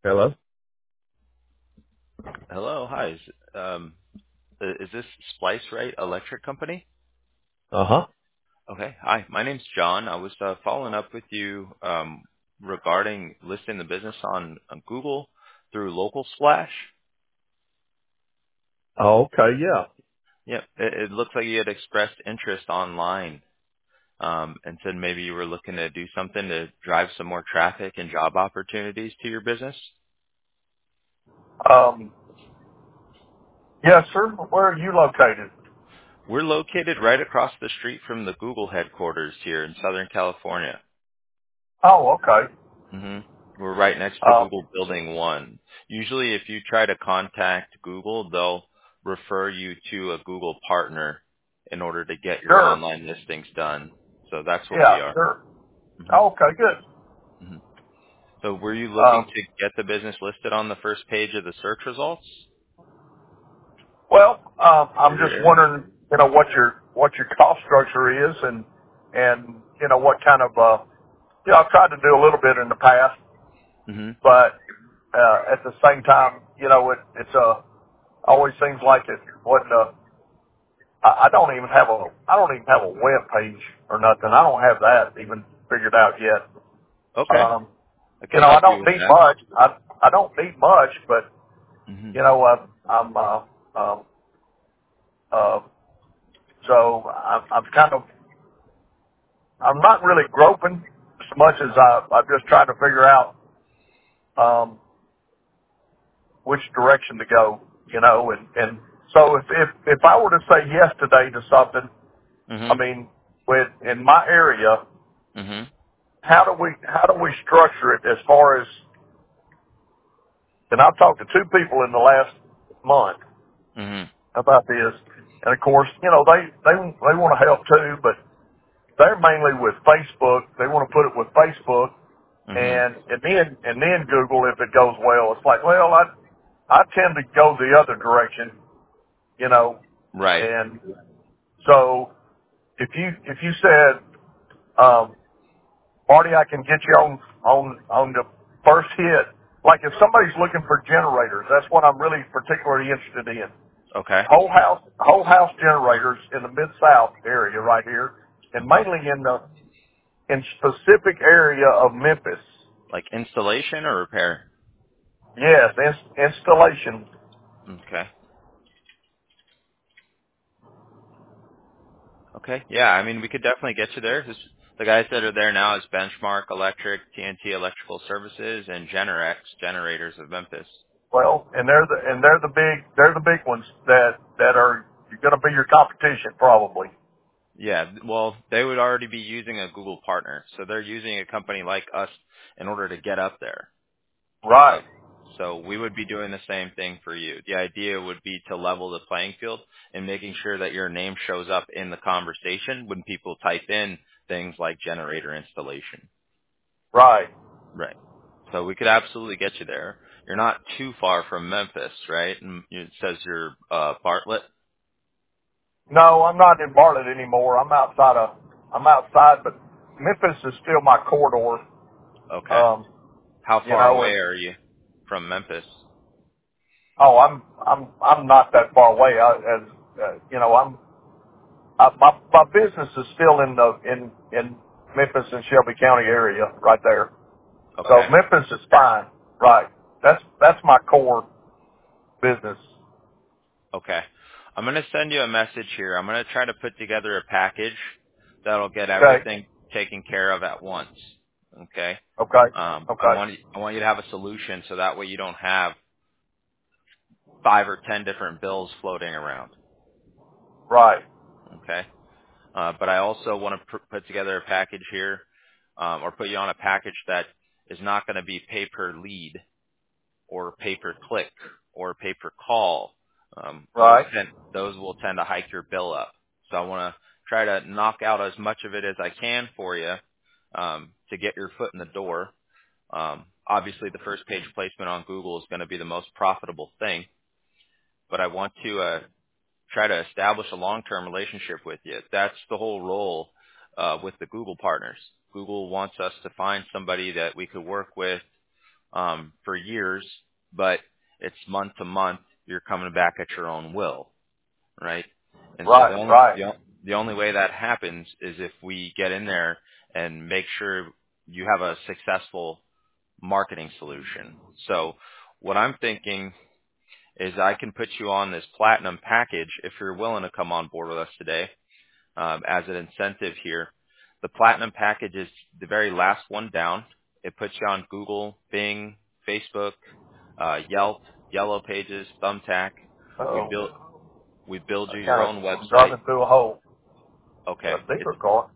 Hello? Hello. Hi. Is this Splice Right Electric Company? Uh-huh. Okay. Hi. My name's John. I was following up with you regarding listing the business on Google through Local Splash. Oh, okay, yeah. Yep. It looks like you had expressed interest online and said maybe you were looking to do something to drive some more traffic and job opportunities to your business. Um, yes, sir. Where are you located? We're located right across the street from the Google headquarters here in Southern California. Oh, okay. hmm We're right next to Um, Google Building 1. Usually if you try to contact Google, they'll refer you to a Google partner in order to get your sure. online listings done. So that's what we Yeah, are. sure. hmm Oh, okay, good. hmm So were you looking Um, to get the business listed on the first page of the search results I'm for your just area? wondering, what your cost structure is and, what kind of, I've tried to do a little bit in the past, hmm but, at the same time, always seems like it wasn't I don't even have a web page or nothing. I don't have that even figured out yet. Okay. Um, I can I help you don't with need that. much. I don't need much, but hmm I'm um, uh, so I'm kind of I'm not really groping as much as I'm just trying to figure out um, which direction to go. And so if I were to say yes today to something, I hmm mean, in my area, hmm how do we structure it as far as, and I've talked to two people in the last month hmm about this, and of course, they want to help too, but they're mainly with Facebook. They want to put it with Facebook, hmm and then Google if it goes well. It's like, well, I tend to go the other direction, you know, Right. and so if you said, Marty, I can get you on the first hit. Like if somebody's looking for generators, that's what I'm really particularly interested in. Okay. Whole house generators in the mid south area right here, and Okay. mainly in specific area of Memphis. Like installation or repair? Yes, installation. Okay. Okay. Yeah, I mean, we could definitely get you there. The guys that are there now is Benchmark Electric, TNT Electrical Services, and Generex Generators of Memphis. Well, and they're the big ones that are going to be your competition probably. Yeah, well, they would already be using a Google partner, so they're using a company like us in order to get up there. Uh, Right, so we would be doing the same thing for you. The idea would be to level the playing field and making sure that your name shows up in the conversation when people type in things like generator installation. right. Right. So we could absolutely get you there. You're not too far from Memphis, right? And it says you're Bartlett. No, I'm not in Bartlett anymore. I'm outside, but Memphis is still my corridor. Okay. Um, How you far know, away and are you from Memphis? oh, I'm not that far away. My business is still in Memphis and Shelby County area right there. So Okay. Memphis is fine. Right. That's my core business. Okay. I'm going to send you a message here. I'm going to try to put together a package that'll get Okay. everything taken care of at once. Okay. Okay. I Okay. want you to have a solution so that way you don't have 5 or 10 different bills floating around. Right. Okay. But I also want to put together a package here, or put you on a package that is not going to be pay per lead or pay per click or pay per call. Right. Those will tend to hike your bill up. So I want to try to knock out as much of it as I can for you to get your foot in the door. Obviously, the first page placement on Google is going to be the most profitable thing, but I want to try to establish a long-term relationship with you. That's the whole role with the Google partners. Google wants us to find somebody that we could work with for years, but it's month to month. You're coming back at your own will, right? And so Right, right. the only way that happens is if we get in there and make sure you have a successful marketing solution. So what I'm thinking is I can put you on this platinum package if you're willing to come on board with us today as an incentive here. The platinum package is the very last one down. It puts you on Google, Bing, Facebook, Yelp, Yellow Pages, Thumbtack. We Oh, build we build you your kind own of website. driving through a hole. Okay. A deeper car.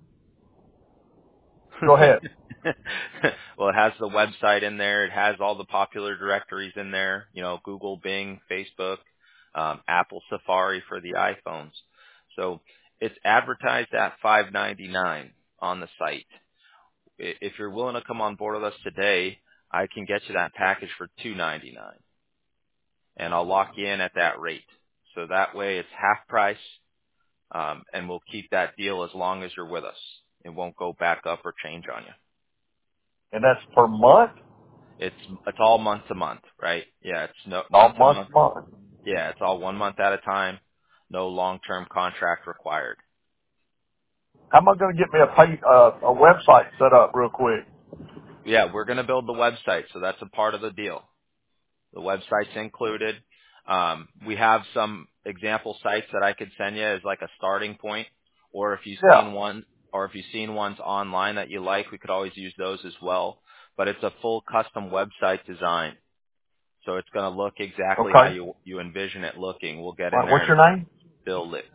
Go ahead. Well, it has the website in there. It has all the popular directories in there. Google, Bing, Facebook, Apple Safari for the iPhones. So it's advertised at $5.99 on the site. If you're willing to come on board with us today, I can get you that package for $2.99, and I'll lock you in at that rate. So that way it's half price, and we'll keep that deal as long as you're with us. It won't go back up or change on you. And that's per month? It's all month to month, right? Yeah, it's no All month to month month. to month. Yeah, it's all 1 month at a time. No long-term contract required. How am I going to get me a website set up real quick? Yeah, we're going to build the website, so that's a part of the deal. The website's included. We have some example sites that I could send you as like a starting point, or if you've Yeah. seen ones online that you like, we could always use those as well. But it's a full custom website design. So it's going to look exactly how Okay. you envision it looking. We'll get All in right. there What's and your name? build it.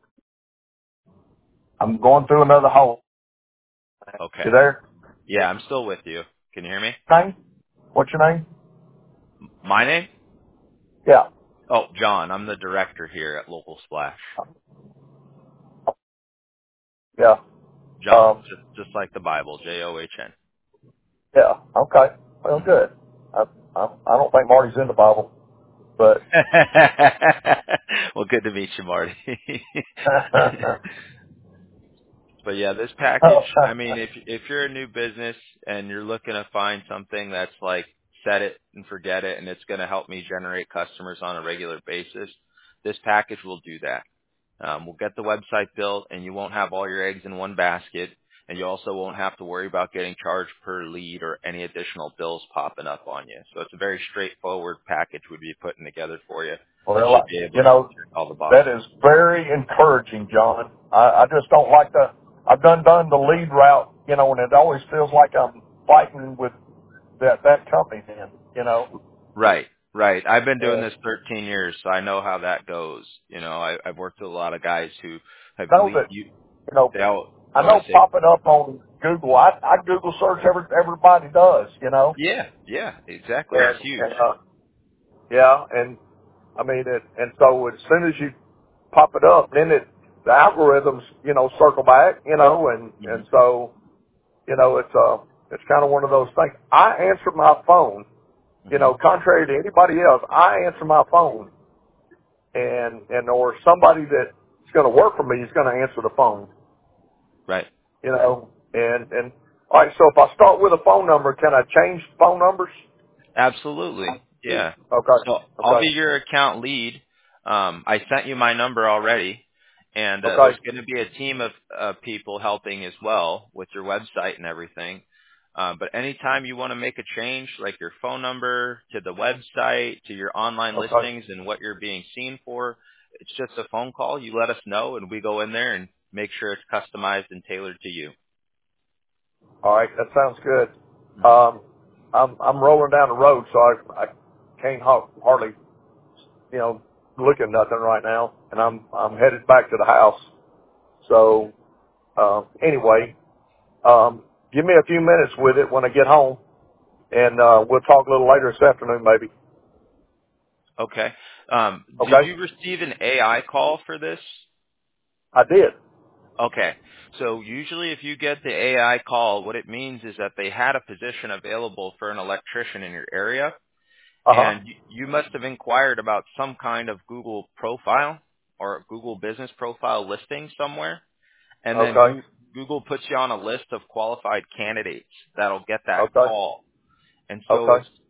I'm going through another hole. Okay. You there? Yeah, I'm still with you. Can you hear me? Name? What's your name? My name? Yeah. Oh, John. I'm the director here at Local Splash. Yeah. John, just like the Bible, John. Yeah. Okay. Well, good. I don't think Marty's in the Bible, but Well, good to meet you, Marty. But yeah, this package, I mean, if you're a new business and you're looking to find something that's like set it and forget it and it's going to help me generate customers on a regular basis, this package will do that. We'll get the website built and you won't have all your eggs in one basket, and you also won't have to worry about getting charged per lead or any additional bills popping up on you. So it's a very straightforward package we'd be putting together for you that should well, be able you to know, check all the that boxes. is very encouraging, John. I just don't like I've done the lead route, and it always feels like I'm fighting with that company then. Right, right. I've been doing And this 13 years, so I know how that goes. I've worked with a lot of guys who have know that, you know, they all I go ahead, know say, popping up on Google, I Google search everybody does. yeah, exactly. It's And, huge. and, yeah, and I mean, and so as soon as you pop it up, then the algorithms, circle back, and Hmm. so, it's kind of one of those things. I answer my phone, Hmm. contrary to anybody else, I answer my phone or somebody that's going to work for me is going to answer the phone, Right. and all right, so if I start with a phone number, can I change phone numbers? Absolutely. Yeah. Okay. So I'll be Okay. your account lead. I sent you my number already, and there's Okay. going to be a team of people helping as well with your website and everything. But anytime you want to make a change, like your phone number to the website, to your online Okay. listings and what you're being seen for, it's just a phone call. You let us know, and we go in there and make sure it's customized and tailored to you. All right. That sounds good. Hmm. I'm rolling down the road, so I can't hardly, look at nothing right now, and I'm headed back to the house. So, anyway, give me a few minutes with it when I get home, and, we'll talk a little later this afternoon, maybe. Okay. Did Okay? you receive an AI call for this? I did. Okay. So usually if you get the AI call, what it means is that they had a position available for an electrician in your area, Uh-huh. and you must have inquired about some kind of Google profile or Google business profile listing somewhere, and then Okay. Google puts you on a list of qualified candidates that'll get that Okay. call. And so Okay.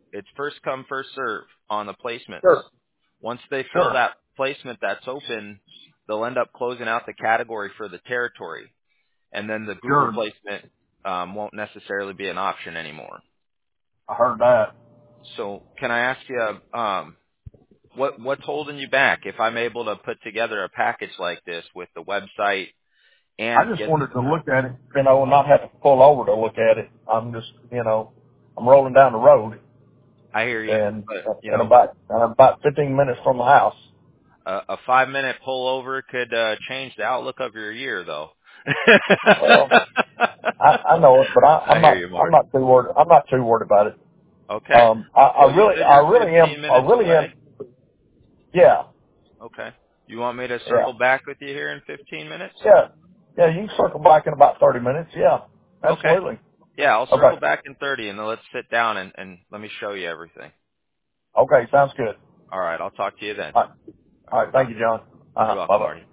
it's first come, first serve on the placements. Sure. Once they fill Sure. that placement that's open, they'll end up closing out the category for the territory, and then the Google Sure. placement won't necessarily be an option anymore. I heard that. So can I ask you, what's holding you back? If I'm able to put together a package like this with the website I and just get, wanted to look at it, and not have to pull over to look at it. I'm just, I'm rolling down the road I hear you, and, but and about 15 minutes from the house. a 5-minute pullover could change the outlook of your year, though. Well, I know it, but I hear you, I'm Marty. not too worried. I'm not too worried about it. Okay. Well, you said I you're really 15 am. I minutes really away. am. Yeah. Okay. You want me to Yeah. circle back with you here in 15 minutes? Yeah. Yeah. You can circle back in about 30 minutes. Yeah. Okay. Absolutely. Yeah, I'll circle Okay. back in 30, and then let's sit down and let me show you everything. Okay. Sounds good. All right. I'll talk to you then. All right. All All right. right. Bye. Thank you, John. You're Bye welcome, bye. Marty.